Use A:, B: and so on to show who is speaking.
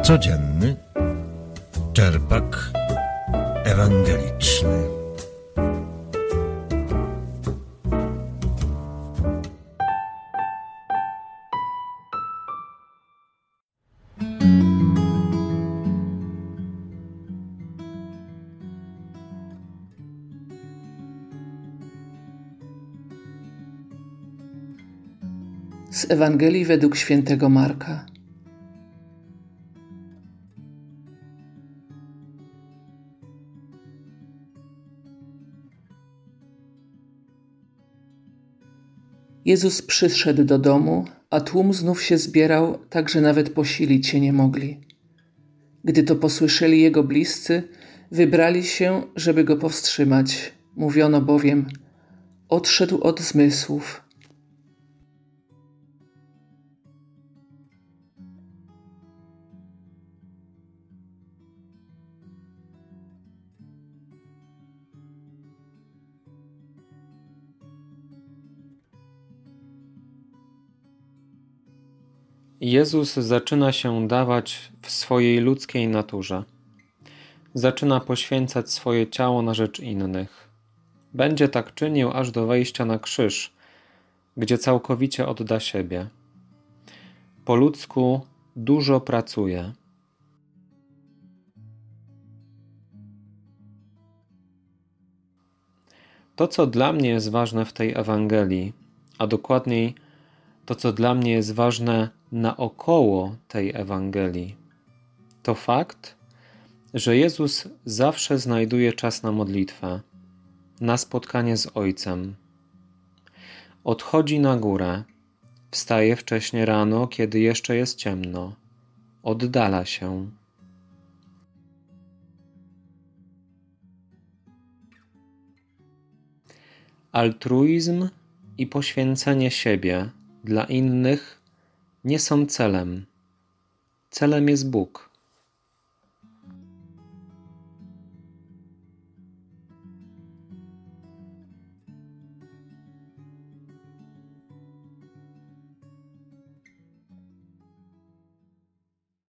A: Codzienny czerpak ewangeliczny.
B: Z Ewangelii według świętego Marka. Jezus przyszedł do domu, a tłum znów się zbierał, tak że nawet posilić się nie mogli. Gdy to posłyszeli jego bliscy, wybrali się, żeby go powstrzymać. Mówiono bowiem: odszedł od zmysłów.
C: Jezus zaczyna się dawać w swojej ludzkiej naturze. Zaczyna poświęcać swoje ciało na rzecz innych. Będzie tak czynił aż do wejścia na krzyż, gdzie całkowicie odda siebie. Po ludzku dużo pracuje. To, co dla mnie jest ważne w tej Ewangelii, a dokładniej to, co dla mnie jest ważne naokoło tej Ewangelii, to fakt, że Jezus zawsze znajduje czas na modlitwę, na spotkanie z Ojcem. Odchodzi na górę, wstaje wcześnie rano, kiedy jeszcze jest ciemno, oddala się. Altruizm i poświęcenie siebie dla innych nie są celem. Celem jest Bóg.